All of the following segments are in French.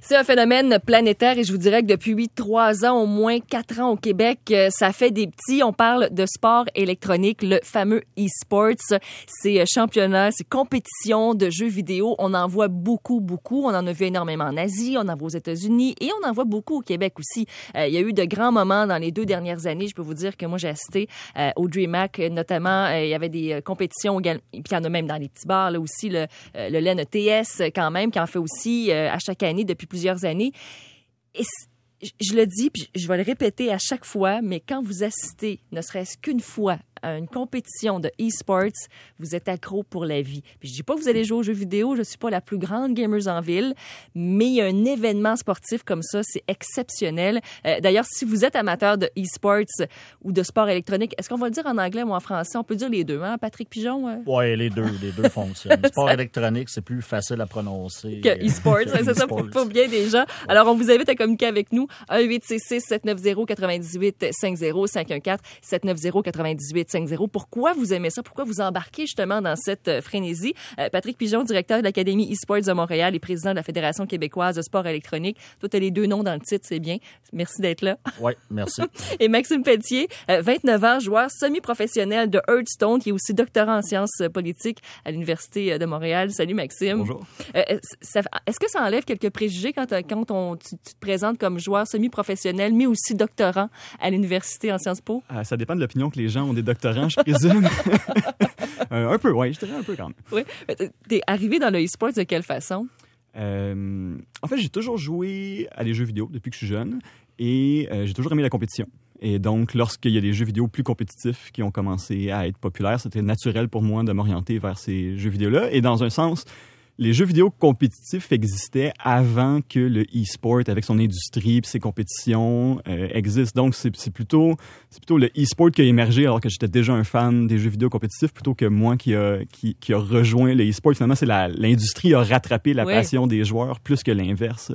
C'est un phénomène planétaire et je vous dirais que depuis 3 ans, au moins 4 ans au Québec, ça fait des petits. On parle de sport électronique, le fameux e-sports. C'est championnat, c'est compétition de jeux vidéo. On en voit beaucoup. On en a vu énormément en Asie, on en voit aux États-Unis et on en voit beaucoup au Québec aussi. Il y a eu de grands moments dans les 2 dernières années. Je peux vous dire que moi, j'ai assisté au DreamHack, notamment. Il y avait des compétitions, et puis il y en a même dans les petits bars, là aussi, le LEN ETS quand même, qui en fait aussi à chaque année depuis plusieurs années. Et je le dis, puis je vais le répéter à chaque fois, mais quand vous assistez, ne serait-ce qu'une fois, à une compétition de e-sports, vous êtes accro pour la vie. Puis je dis pas que vous allez jouer aux jeux vidéo, je suis pas la plus grande gamers en ville, mais il y a un événement sportif comme ça, c'est exceptionnel. D'ailleurs, si vous êtes amateur de e-sports ou de sport électronique, est-ce qu'on va le dire en anglais ou en français? On peut dire les deux, hein, Patrick Pigeon? Oui, les deux fonctionnent. Sport électronique, c'est plus facile à prononcer. Que e-sports, c'est ça pour bien des gens. Alors, on vous invite à communiquer avec nous. 1-866-790-9850, 514-790-9850. Pourquoi vous aimez ça? Pourquoi vous embarquez justement dans cette frénésie? Patrick Pigeon, directeur de l'Académie e-sports de Montréal et président de la Fédération québécoise de sport électronique. Toi, tu as les 2 noms dans le titre, c'est bien. Merci d'être là. Oui, merci. Et Maxime Pelletier, 29 ans, joueur semi-professionnel de Hearthstone, qui est aussi doctorant en sciences politiques à l'Université de Montréal. Salut Maxime. Bonjour. Est-ce que ça enlève quelques préjugés quand tu te présentes comme joueur semi-professionnel, mais aussi doctorant à l'Université en Sciences Po? Ça dépend de l'opinion que les gens ont des doctorants, je présume. Un peu, oui, je dirais un peu quand même. Oui. T'es arrivé dans le e-sport de quelle façon? En fait, j'ai toujours joué à des jeux vidéo depuis que je suis jeune et j'ai toujours aimé la compétition. Et donc, lorsqu'il y a des jeux vidéo plus compétitifs qui ont commencé à être populaires, c'était naturel pour moi de m'orienter vers ces jeux vidéo-là. Et dans un sens, les jeux vidéo compétitifs existaient avant que le e-sport, avec son industrie et ses compétitions, existe. Donc, c'est plutôt le e-sport qui a émergé alors que j'étais déjà un fan des jeux vidéo compétitifs plutôt que moi qui a rejoint le e-sport. Finalement, c'est l'industrie a rattrapé la passion des joueurs plus que l'inverse.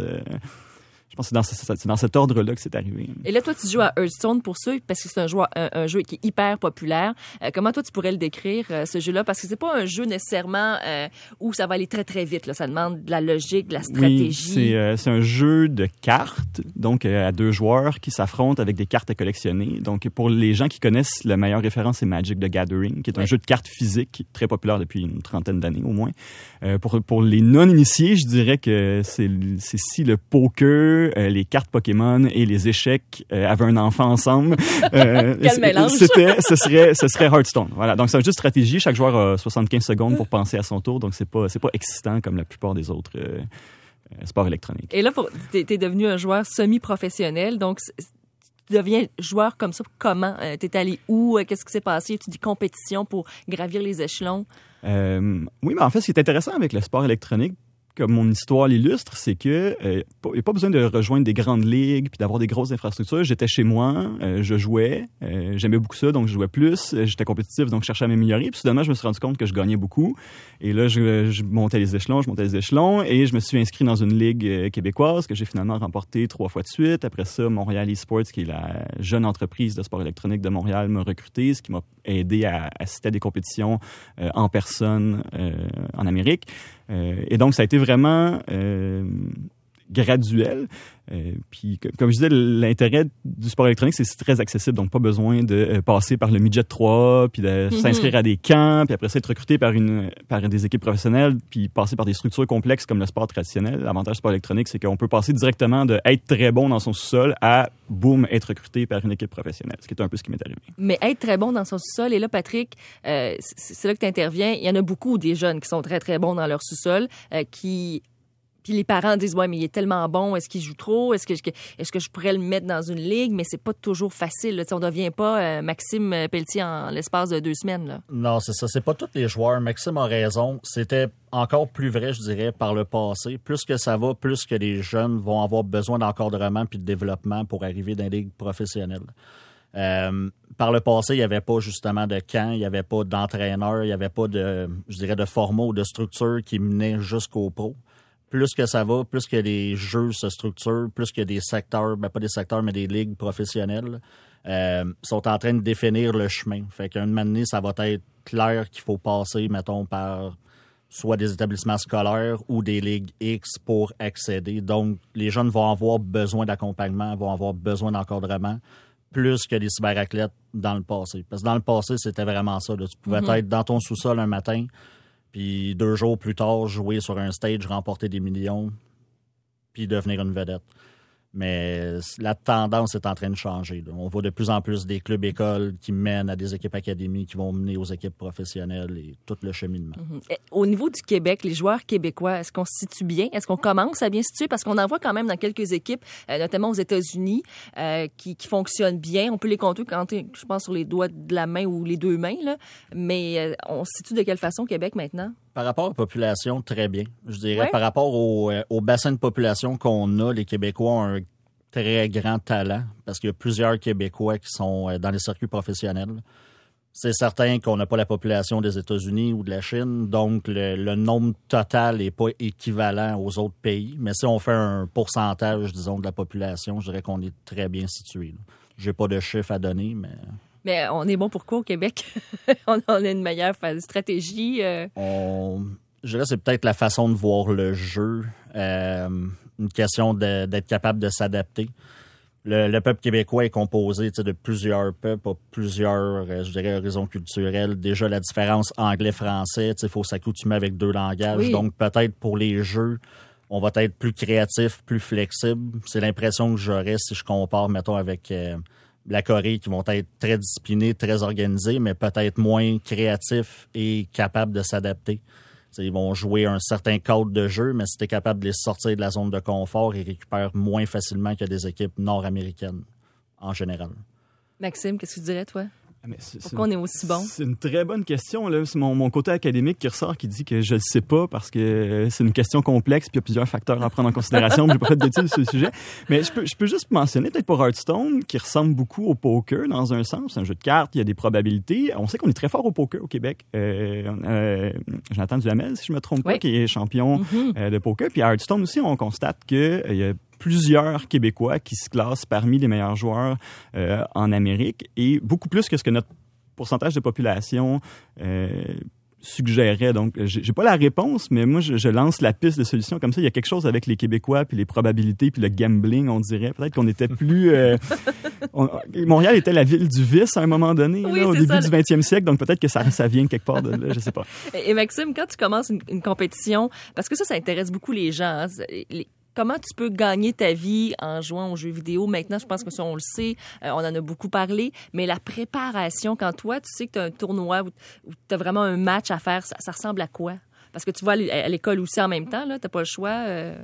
Je pense que c'est dans cet ordre-là que c'est arrivé. Et là, toi, tu joues à Hearthstone pour ça, parce que c'est un jeu qui est hyper populaire. Comment toi, tu pourrais le décrire, ce jeu-là? Parce que c'est pas un jeu nécessairement où ça va aller très, très vite. Là. Ça demande de la logique, de la stratégie. Oui, c'est un jeu de cartes, donc à 2 joueurs qui s'affrontent avec des cartes à collectionner. Donc, pour les gens qui connaissent, la meilleure référence, c'est Magic the Gathering, qui est un jeu de cartes physique très populaire depuis une 30aine d'années au moins. Pour les non-initiés, je dirais que c'est si le poker, les cartes Pokémon et les échecs avaient un enfant ensemble. Quel mélange! Ce serait Hearthstone. Voilà. Donc, c'est un jeu de stratégie. Chaque joueur a 75 secondes pour penser à son tour. Donc, c'est pas excitant comme la plupart des autres sports électroniques. Et là, t'es devenu un joueur semi-professionnel. Donc, tu deviens joueur comme ça. Comment? T'es allé où? Qu'est-ce qui s'est passé? Tu dis compétition pour gravir les échelons? Oui, mais en fait, ce qui est intéressant avec le sport électronique, comme mon histoire l'illustre, c'est que il n'y a pas besoin de rejoindre des grandes ligues puis d'avoir des grosses infrastructures. J'étais chez moi, je jouais, j'aimais beaucoup ça, donc je jouais plus. J'étais compétitif, donc je cherchais à m'améliorer. Puis soudainement, je me suis rendu compte que je gagnais beaucoup. Et là, je montais les échelons, et je me suis inscrit dans une ligue québécoise que j'ai finalement remportée 3 fois de suite. Après ça, Montréal eSports, qui est la jeune entreprise de sport électronique de Montréal, m'a recruté, ce qui m'a aidé à assister à des compétitions en personne en Amérique. Et donc, ça a été vraiment graduel. Puis, comme je disais, l'intérêt du sport électronique, c'est très accessible. Donc, pas besoin de passer par le Midget 3, puis de s'inscrire à des camps, puis après ça, être recruté par des équipes professionnelles, puis passer par des structures complexes comme le sport traditionnel. L'avantage du sport électronique, c'est qu'on peut passer directement de être très bon dans son sous-sol à, boum, être recruté par une équipe professionnelle, ce qui est un peu ce qui m'est arrivé. Mais être très bon dans son sous-sol, et là, Patrick, c'est là que tu interviens. Il y en a beaucoup des jeunes qui sont très, très bons dans leur sous-sol, Puis les parents disent, ouais, mais il est tellement bon, est-ce qu'il joue trop? Est-ce que je pourrais le mettre dans une ligue? Mais c'est pas toujours facile. Là. On ne devient pas Maxime Pelletier en l'espace de 2 semaines. Là. Non, c'est ça. C'est pas tous les joueurs. Maxime a raison. C'était encore plus vrai, je dirais, par le passé. Plus que ça va, plus que les jeunes vont avoir besoin d'encadrement puis de développement pour arriver dans les ligues professionnelles. Par le passé, il n'y avait pas justement de camp, il n'y avait pas d'entraîneur, il n'y avait pas de format ou de structure qui menait jusqu'au pro. Plus que ça va, plus que les jeux se structurent, plus que des secteurs, pas des secteurs, mais des ligues professionnelles sont en train de définir le chemin. Fait qu'à un moment donné, ça va être clair qu'il faut passer, mettons, par soit des établissements scolaires ou des ligues X pour accéder. Donc, les jeunes vont avoir besoin d'accompagnement, vont avoir besoin d'encadrement, plus que les cyberathlètes dans le passé. Parce que dans le passé, c'était vraiment ça. Là. Tu pouvais être dans ton sous-sol un matin, puis 2 jours plus tard, jouer sur un stage, remporter des millions, puis devenir une vedette. Mais la tendance est en train de changer. Là. On voit de plus en plus des clubs-écoles qui mènent à des équipes académies qui vont mener aux équipes professionnelles et tout le cheminement. Au niveau du Québec, les joueurs québécois, est-ce qu'on se situe bien? Est-ce qu'on commence à bien se situer? Parce qu'on en voit quand même dans quelques équipes, notamment aux États-Unis, qui fonctionnent bien. On peut les compter, je pense, sur les doigts de la main ou les 2 mains. Là. Mais on se situe de quelle façon au Québec maintenant? Par rapport à la population, très bien. Je dirais, Ouais. par rapport au bassin de population qu'on a, les Québécois ont un très grand talent parce qu'il y a plusieurs Québécois qui sont dans les circuits professionnels. C'est certain qu'on n'a pas la population des États-Unis ou de la Chine, donc le nombre total n'est pas équivalent aux autres pays. Mais si on fait un pourcentage, disons, de la population, je dirais qu'on est très bien situé. Je n'ai pas de chiffre à donner, mais... Mais on est bon pour quoi au Québec? On a une meilleure stratégie. Je dirais que c'est peut-être la façon de voir le jeu, une question d'être capable de s'adapter. Le peuple québécois est composé de plusieurs peuples, plusieurs, je dirais, horizons culturels. Déjà, la différence anglais-français, il faut s'accoutumer avec 2 langages. Oui. Donc, peut-être pour les jeux, on va être plus créatif, plus flexible. C'est l'impression que j'aurais si je compare, mettons, avec... la Corée, qui vont être très disciplinés, très organisés, mais peut-être moins créatifs et capables de s'adapter. T'sais, ils vont jouer un certain cadre de jeu, mais si tu es capable de les sortir de la zone de confort, ils récupèrent moins facilement que des équipes nord-américaines, en général. Maxime, qu'est-ce que tu dirais, toi? Pourquoi on est aussi bon? C'est une très bonne question. Là. C'est mon côté académique qui ressort, qui dit que je ne le sais pas parce que c'est une question complexe puis il y a plusieurs facteurs à prendre en considération. Je n'ai pas fait d'études sur le sujet. Mais je peux juste mentionner, peut-être pour Hearthstone, qui ressemble beaucoup au poker dans un sens. C'est un jeu de cartes, il y a des probabilités. On sait qu'on est très fort au poker au Québec. Jonathan Duhamel, si je me trompe pas, Oui. qui est champion de poker. Puis à Hearthstone aussi, on constate qu'il y a plusieurs Québécois qui se classent parmi les meilleurs joueurs en Amérique et beaucoup plus que ce que notre pourcentage de population suggérait. Donc, j'ai pas la réponse, mais moi, je lance la piste de solution comme ça. Il y a quelque chose avec les Québécois, puis les probabilités, puis le gambling, on dirait. Peut-être qu'on était plus... Montréal était la ville du vice à un moment donné, Oui, là, au c'est début ça. du 20e siècle. Donc, peut-être que ça vient quelque part de là, je sais pas. Et Maxime, quand tu commences une compétition, parce que ça intéresse beaucoup les gens, hein, comment tu peux gagner ta vie en jouant aux jeux vidéo? Maintenant, je pense que ça, on le sait, on en a beaucoup parlé, mais la préparation, quand toi, tu sais que tu as un tournoi où tu as vraiment un match à faire, ça ressemble à quoi? Parce que tu vas à l'école aussi en même temps, tu n'as pas le choix.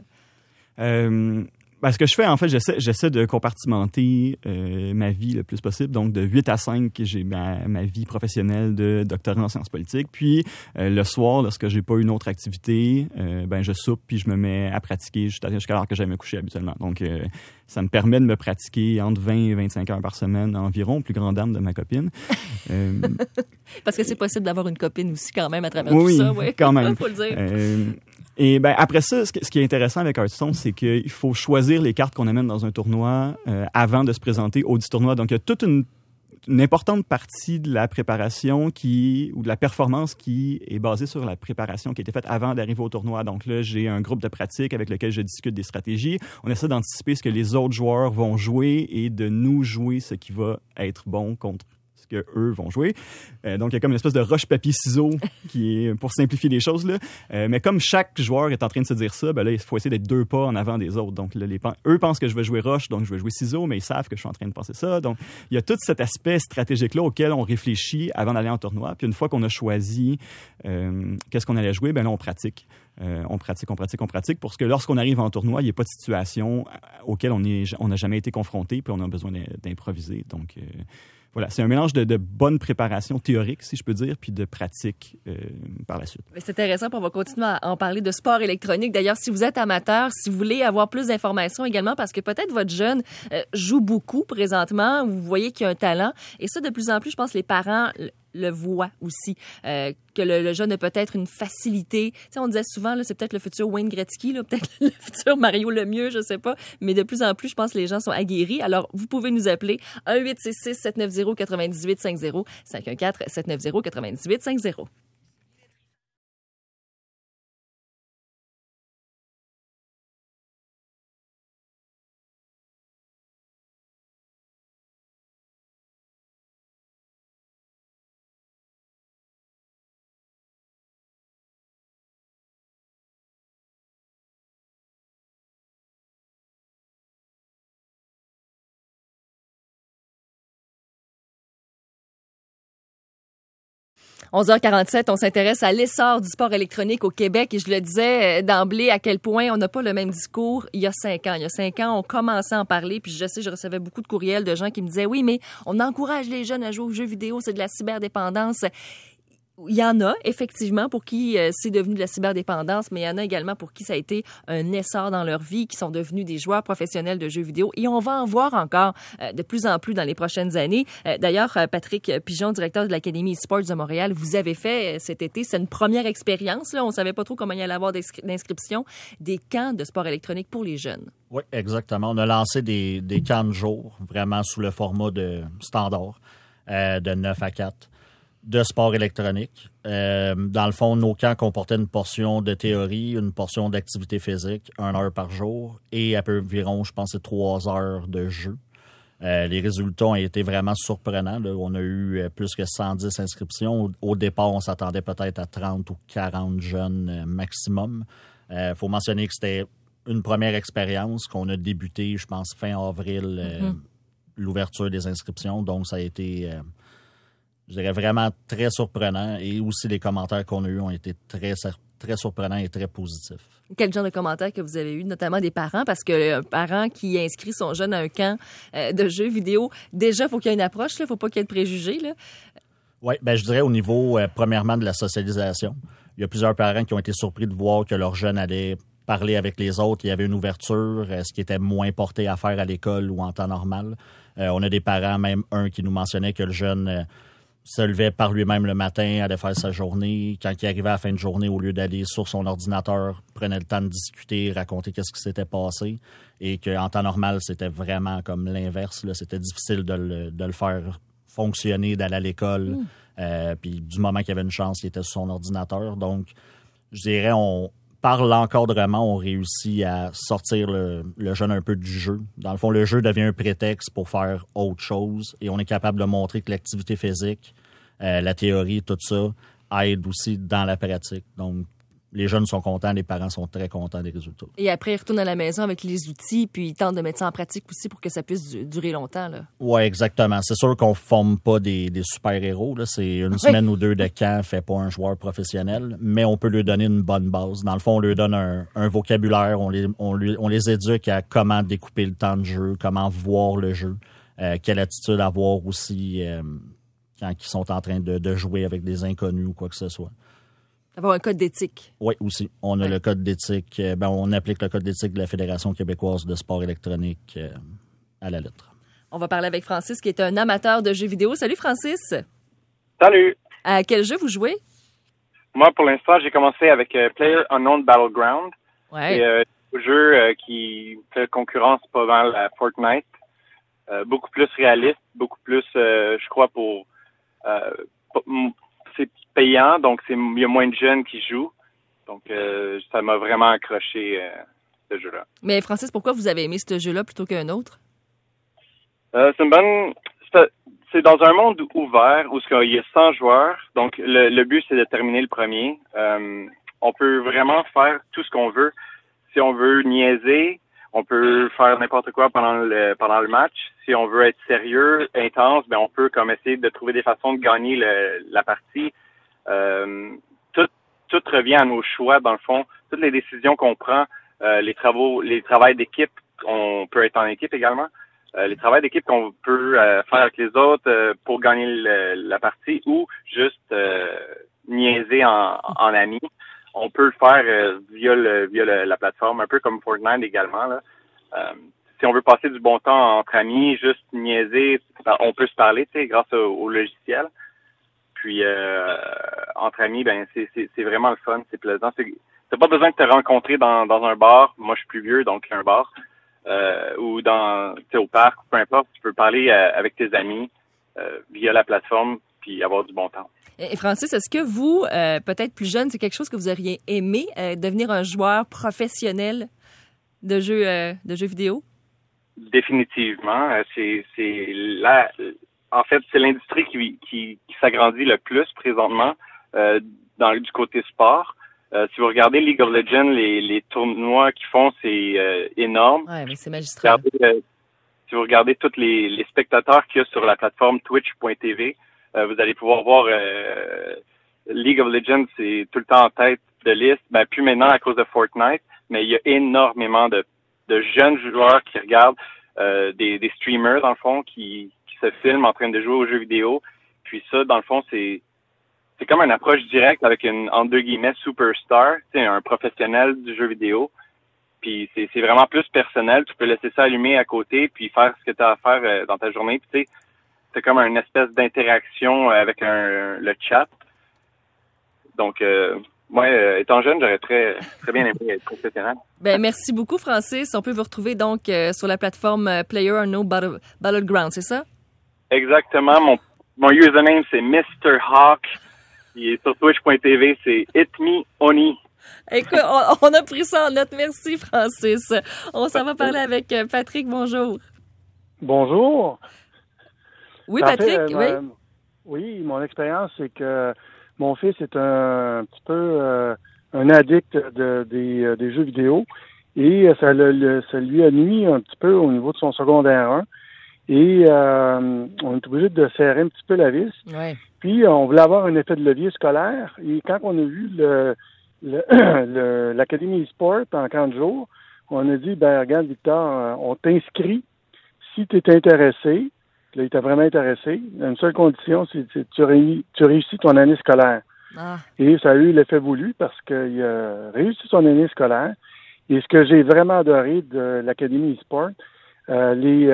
Ce que je fais, en fait, j'essaie de compartimenter ma vie le plus possible. Donc, de 8 à 5, j'ai ma vie professionnelle de doctorat en sciences politiques. Puis, le soir, lorsque j'ai pas une autre activité, je soupe puis je me mets à pratiquer jusqu'à l'heure que j'aille me coucher habituellement. Donc, ça me permet de me pratiquer entre 20 et 25 heures par semaine environ, plus grande dame de ma copine. Parce que c'est possible d'avoir une copine aussi quand même à travers oui, tout ça. Oui, quand même. Faut le dire. Et après ça, ce qui est intéressant avec Hearthstone, c'est qu'il faut choisir les cartes qu'on amène dans un tournoi avant de se présenter au 10 tournois. Donc, il y a toute une importante partie de la préparation ou de la performance qui est basée sur la préparation qui a été faite avant d'arriver au tournoi. Donc là, j'ai un groupe de pratique avec lequel je discute des stratégies. On essaie d'anticiper ce que les autres joueurs vont jouer et de nous jouer ce qui va être bon contre ce qu'eux vont jouer. Donc, il y a comme une espèce de roche-papier-ciseaux qui est pour simplifier les choses, là. Mais comme chaque joueur est en train de se dire ça, là, il faut essayer d'être 2 pas en avant des autres. Donc, là, eux pensent que je vais jouer roche, donc je vais jouer ciseaux, mais ils savent que je suis en train de penser ça. Donc, il y a tout cet aspect stratégique-là auquel on réfléchit avant d'aller en tournoi. Puis, une fois qu'on a choisi qu'est-ce qu'on allait jouer, là, on pratique. On pratique pour que lorsqu'on arrive en tournoi, il n'y ait pas de situation auquel on n'a jamais été confronté, puis on a besoin d'improviser. Donc, voilà, c'est un mélange de bonne préparation théorique, si je peux dire, puis de pratique par la suite. C'est intéressant, puis on va continuer à en parler de sport électronique. D'ailleurs, si vous êtes amateur, si vous voulez avoir plus d'informations également, parce que peut-être votre jeune joue beaucoup présentement, vous voyez qu'il y a un talent, et ça, de plus en plus, je pense que les parents le voient aussi, que le jeune a peut-être une facilité. Tu sais, on disait souvent, là, c'est peut-être le futur Wayne Gretzky, là, peut-être le futur Mario Lemieux, je sais pas, mais de plus en plus, je pense que les gens sont aguerris. Alors, vous pouvez nous appeler 1-866-790-9850, 514-790-9850. 11h47, on s'intéresse à l'essor du sport électronique au Québec et je le disais d'emblée à quel point on n'a pas le même discours il y a 5 ans. Il y a 5 ans, on commençait à en parler puis je sais, je recevais beaucoup de courriels de gens qui me disaient « Oui, mais on encourage les jeunes à jouer aux jeux vidéo, c'est de la cyberdépendance. » Il y en a, effectivement, pour qui c'est devenu de la cyberdépendance, mais il y en a également pour qui ça a été un essor dans leur vie, qui sont devenus des joueurs professionnels de jeux vidéo. Et on va en voir encore de plus en plus dans les prochaines années. D'ailleurs, Patrick Pigeon, directeur de l'Académie eSports de Montréal, vous avez fait cet été, c'est une première expérience. Là. On ne savait pas trop comment il allait avoir d'inscription, des camps de sport électronique pour les jeunes. Oui, exactement. On a lancé des camps de jour, vraiment sous le format de standard, de 9 à 4. De sport électronique. Dans le fond, nos camps comportaient une portion de théorie, une portion d'activité physique, 1 heure par jour, et à peu environ, je pense, 3 heures de jeu. Les résultats ont été vraiment surprenants. Là. On a eu plus que 110 inscriptions. Au départ, on s'attendait peut-être à 30 ou 40 jeunes maximum. Faut mentionner que c'était une première expérience qu'on a débuté, je pense, fin avril, l'ouverture des inscriptions. Donc, ça a été... je dirais vraiment très surprenant et aussi les commentaires qu'on a eus ont été très, très surprenants et très positifs. Quel genre de commentaires que vous avez eu, notamment des parents? Parce qu'un parent qui inscrit son jeune à un camp de jeux vidéo, déjà, il faut qu'il y ait une approche, il ne faut pas qu'il y ait de préjugés. Oui, ben, je dirais au niveau, premièrement, de la socialisation. Il y a plusieurs parents qui ont été surpris de voir que leur jeune allait parler avec les autres. Il y avait une ouverture, ce qui était moins porté à faire à l'école ou en temps normal. On a des parents, même un qui nous mentionnait que le jeune... se levait par lui-même le matin, allait faire sa journée. Quand il arrivait à la fin de journée, au lieu d'aller sur son ordinateur, prenait le temps de discuter, raconter qu'est-ce qui s'était passé. Et qu'en temps normal, c'était vraiment comme l'inverse. Là. C'était difficile de le faire fonctionner, d'aller à l'école. Puis du moment qu'il y avait une chance, il était sur son ordinateur. Donc, je dirais, par l'encadrement, on réussit à sortir le jeune un peu du jeu. Dans le fond, le jeu devient un prétexte pour faire autre chose et on est capable de montrer que l'activité physique, la théorie, tout ça, aide aussi dans la pratique. Donc, les jeunes sont contents, les parents sont très contents des résultats. Et après, ils retournent à la maison avec les outils, puis ils tentent de mettre ça en pratique aussi pour que ça puisse durer longtemps. Oui, exactement. C'est sûr qu'on ne forme pas des super-héros. Là. C'est une semaine ou deux de camp, fait pas un joueur professionnel, mais on peut lui donner une bonne base. Dans le fond, on lui donne un vocabulaire, on les éduque à comment découper le temps de jeu, comment voir le jeu, quelle attitude avoir aussi quand ils sont en train de jouer avec des inconnus ou quoi que ce soit. Avoir un code d'éthique. Oui, aussi. On a le code d'éthique. On applique le code d'éthique de la Fédération québécoise de sport électronique à la lettre. On va parler avec Francis, qui est un amateur de jeux vidéo. Salut, Francis. Salut. À quel jeu vous jouez? Moi, pour l'instant, j'ai commencé avec PlayerUnknown's Battleground. Ouais. C'est un jeu qui fait concurrence pas mal à Fortnite. Beaucoup plus réaliste, beaucoup plus, je crois, c'est payant, donc il y a moins de jeunes qui jouent. Donc, ça m'a vraiment accroché, ce jeu-là. Mais Francis, pourquoi vous avez aimé ce jeu-là plutôt qu'un autre? C'est dans un monde ouvert où il y a 100 joueurs. Donc, le but, c'est de terminer le premier. On peut vraiment faire tout ce qu'on veut. Si on veut niaiser, on peut faire n'importe quoi pendant le match. Si on veut être sérieux, intense, on peut comme essayer de trouver des façons de gagner la partie. Tout revient à nos choix, dans le fond. Toutes les décisions qu'on prend, les travails d'équipe, on peut être en équipe également. Les travails d'équipe qu'on peut faire avec les autres pour gagner la partie ou juste niaiser en ami. On peut le faire via la plateforme, un peu comme Fortnite également. Là. Si on veut passer du bon temps entre amis, juste niaiser, on peut se parler, grâce au logiciel. Puis entre amis, c'est vraiment le fun, c'est plaisant. T'as pas besoin de te rencontrer dans un bar. Moi, je suis plus vieux, donc un bar. Ou au parc, peu importe. Tu peux parler avec tes amis via la plateforme puis avoir du bon temps. Et Francis, est-ce que vous, peut-être plus jeune, c'est quelque chose que vous auriez aimé, devenir un joueur professionnel de jeux vidéo? Définitivement. En fait, c'est l'industrie qui s'agrandit le plus présentement du côté sport. Si vous regardez League of Legends, les tournois qu'ils font, c'est énorme. Ouais, mais c'est magistral. Si vous regardez tous les spectateurs qu'il y a sur la plateforme twitch.tv, vous allez pouvoir voir League of Legends, c'est tout le temps en tête de liste. Ben, plus maintenant à cause de Fortnite, mais il y a énormément de jeunes joueurs qui regardent, des streamers, dans le fond, qui se filment en train de jouer aux jeux vidéo. Puis ça, dans le fond, c'est comme une approche directe avec une, entre guillemets, superstar, un professionnel du jeu vidéo. Puis c'est vraiment plus personnel. Tu peux laisser ça allumer à côté puis faire ce que tu as à faire dans ta journée. Puis tu sais, c'est comme une espèce d'interaction avec le chat. Donc, moi, étant jeune, j'aurais très bien aimé être professionnel. Ben, merci beaucoup, Francis. On peut vous retrouver donc sur la plateforme PlayerUnknown's Battleground, c'est ça? Exactement. Mon username, c'est Mr. Hawk. Et sur Twitch.tv, c'est ItMeOni. Écoute, on a pris ça en note. Merci, Francis. On s'en va parler avec Patrick. Bonjour. Bonjour. Oui, Patrick, oui. Oui, mon expérience, c'est que mon fils est un petit peu un addict des jeux vidéo et ça lui a nuit un petit peu au niveau de son secondaire 1 et on est obligé de serrer un petit peu la vis. Ouais. Puis on voulait avoir un effet de levier scolaire et quand on a vu l'Académie e-sport en 40 jours, on a dit, ben regarde Victor, on t'inscrit si tu es intéressé. Là, il était vraiment intéressé. Une seule condition, c'est que tu réussis ton année scolaire. Ah. Et ça a eu l'effet voulu parce qu'il a réussi son année scolaire. Et ce que j'ai vraiment adoré de l'Académie e-sport, les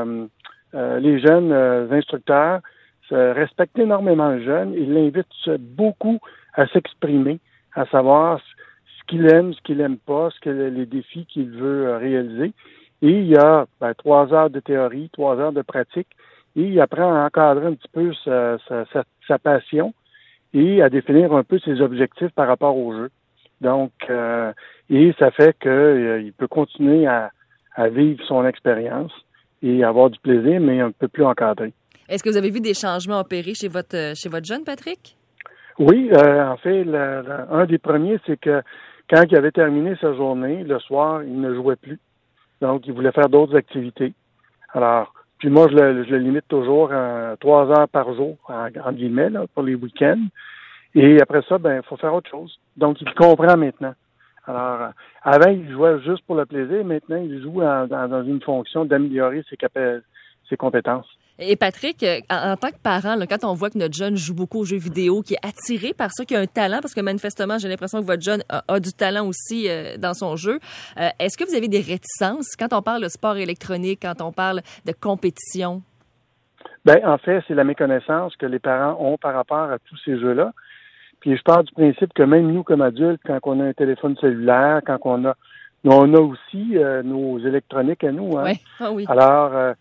jeunes instructeurs respectent énormément le jeune. Ils l'invitent beaucoup à s'exprimer, à savoir ce qu'il aime, ce qu'il aime pas, les défis qu'il veut réaliser. Et il y a 3 heures de théorie, 3 heures de pratique. Et il apprend à encadrer un petit peu sa passion et à définir un peu ses objectifs par rapport au jeu. Donc, et ça fait qu'il peut continuer à vivre son expérience et avoir du plaisir, mais un peu plus encadré. Est-ce que vous avez vu des changements opérés chez votre jeune, Patrick? Oui, en fait, un des premiers, c'est que quand il avait terminé sa journée, le soir, il ne jouait plus. Donc, il voulait faire d'autres activités. Alors, puis moi, je le limite toujours à 3 heures par jour, en guillemets, là, pour les week-ends. Et après ça, il faut faire autre chose. Donc, il comprend maintenant. Alors, avant, il jouait juste pour le plaisir. Maintenant, il joue dans une fonction d'améliorer ses compétences. Et Patrick, en tant que parent, là, quand on voit que notre jeune joue beaucoup aux jeux vidéo, qui est attiré par ça, qui a un talent, parce que manifestement, j'ai l'impression que votre jeune a du talent aussi dans son jeu, est-ce que vous avez des réticences quand on parle de sport électronique, quand on parle de compétition? En fait, c'est la méconnaissance que les parents ont par rapport à tous ces jeux-là. Puis je pars du principe que même nous, comme adultes, quand on a un téléphone cellulaire, quand on a aussi nos électroniques à nous. Hein? Ouais. Ah oui. Alors,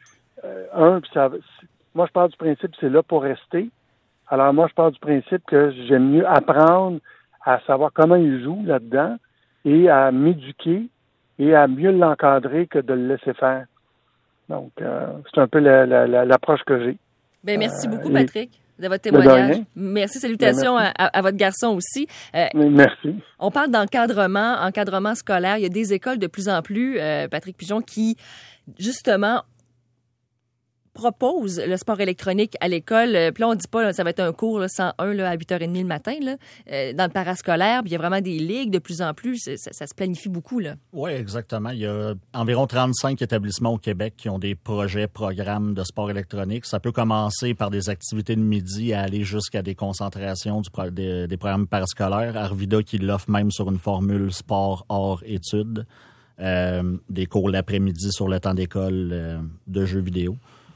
moi, je pars du principe que c'est là pour rester. Alors, moi, je pars du principe que j'aime mieux apprendre à savoir comment il joue là-dedans et à m'éduquer et à mieux l'encadrer que de le laisser faire. Donc, c'est un peu l'approche que j'ai. Merci beaucoup, Patrick, de votre témoignage. Merci, salutations à votre garçon aussi. Merci. On parle encadrement scolaire. Il y a des écoles de plus en plus, Patrick Pigeon, qui, justement, propose le sport électronique à l'école. Puis là, on dit pas, là, ça va être un cours 101 à 8h30 le matin, là, dans le parascolaire. Puis il y a vraiment des ligues de plus en plus. Ça se planifie beaucoup, là. Oui, exactement. Il y a environ 35 établissements au Québec qui ont des programmes de sport électronique. Ça peut commencer par des activités de midi à aller jusqu'à des concentrations des programmes parascolaires. Arvida qui l'offre même sur une formule sport hors études. Des cours l'après-midi sur le temps d'école de jeux vidéo.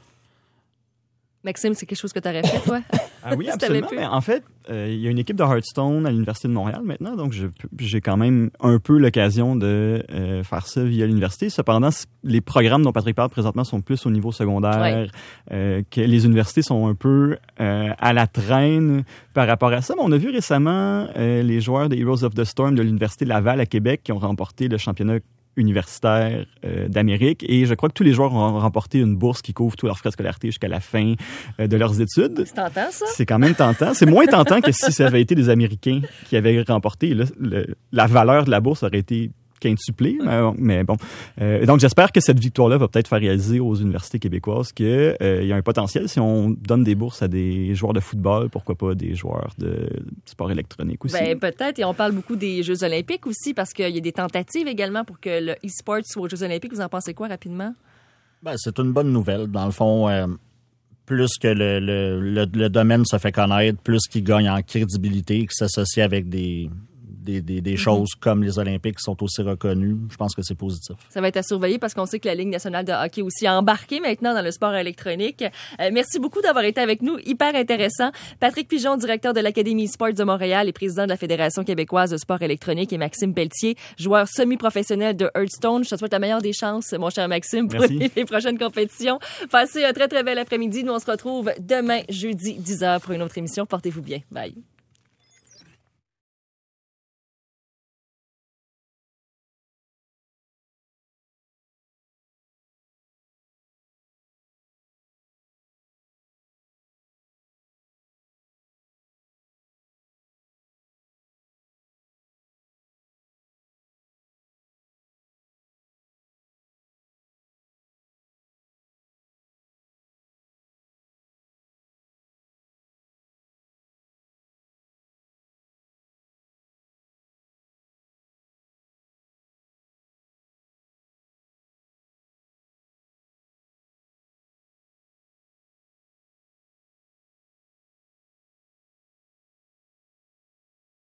Maxime, c'est quelque chose que tu aurais fait, toi? Ah oui, absolument. Mais en fait, il y a une équipe de Hearthstone à l'Université de Montréal maintenant, donc j'ai quand même un peu l'occasion de faire ça via l'université. Cependant, les programmes dont Patrick parle présentement sont plus au niveau secondaire, que les universités sont un peu à la traîne par rapport à ça. Mais on a vu récemment les joueurs des Heroes of the Storm de l'Université Laval à Québec qui ont remporté le championnat universitaire d'Amérique et je crois que tous les joueurs ont remporté une bourse qui couvre tous leurs frais de scolarité jusqu'à la fin de leurs études. C'est tentant, ça? C'est quand même tentant. C'est moins tentant que si ça avait été des Américains qui avaient remporté. Là, la valeur de la bourse aurait été quintuplé, mais bon. Donc, j'espère que cette victoire-là va peut-être faire réaliser aux universités québécoises qu'il y a un potentiel. Si on donne des bourses à des joueurs de football, pourquoi pas des joueurs de sport électronique aussi? Ben, peut-être, et on parle beaucoup des Jeux olympiques aussi, parce qu'il y a des tentatives également pour que le e-sport soit aux Jeux olympiques. Vous en pensez quoi rapidement? Ben, c'est une bonne nouvelle. Dans le fond, plus que le domaine se fait connaître, plus qu'il gagne en crédibilité, qu'il s'associe avec des choses comme les Olympiques qui sont aussi reconnues, je pense que c'est positif. Ça va être à surveiller parce qu'on sait que la Ligue nationale de hockey aussi a embarqué maintenant dans le sport électronique. Merci beaucoup d'avoir été avec nous. Hyper intéressant. Patrick Pigeon, directeur de l'Académie e-sports de Montréal et président de la Fédération québécoise de sport électronique, et Maxime Pelletier, joueur semi-professionnel de Hearthstone. Je te souhaite la meilleure des chances, mon cher Maxime, pour les prochaines compétitions. Passez un très, très bel après-midi. Nous, on se retrouve demain, jeudi, 10h, pour une autre émission. Portez-vous bien. Bye.